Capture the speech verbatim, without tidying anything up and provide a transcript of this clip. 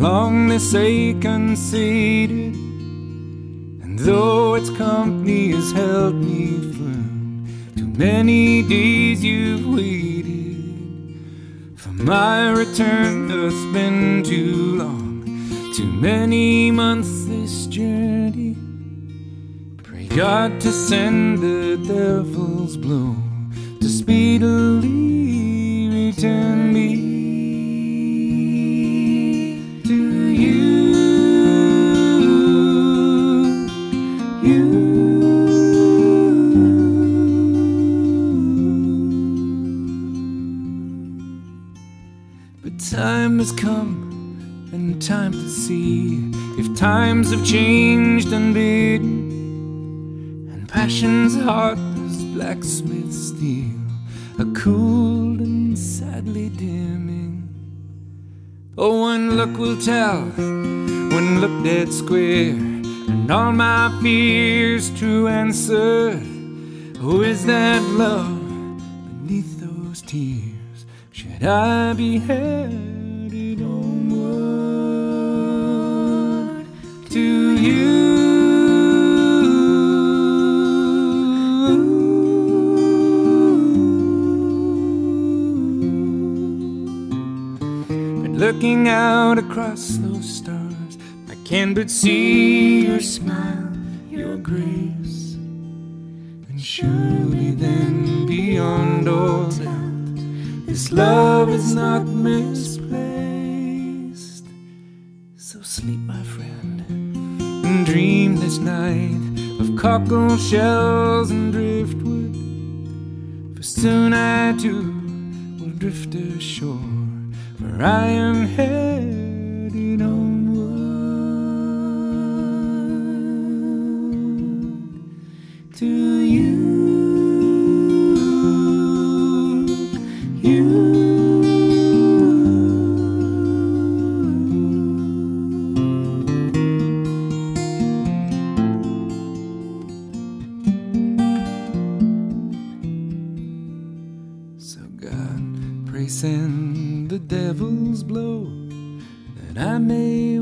along this way conceited, and though its company has held me firm, too many days you've waited for my return doth been too long, too many months this journey. Pray God to send the devil's blow to speedily return me to you, you. But time has come and time to see if times have changed unbidden, and passion's heart is blacksmith steel, a cool and sadly dimming. Oh, one look will tell, one look dead square, and all my fears true answer. Oh, is that love beneath those tears? Should I be headed onward to you? Looking out across those stars, I can but see your smile, your grace, and surely then beyond all doubt, this love is not misplaced. So sleep, my friend, and dream this night of cockle shells and driftwood, for soon I too will drift ashore, for I am headed onward to you, you. So God, pray send the devil's blow, that I may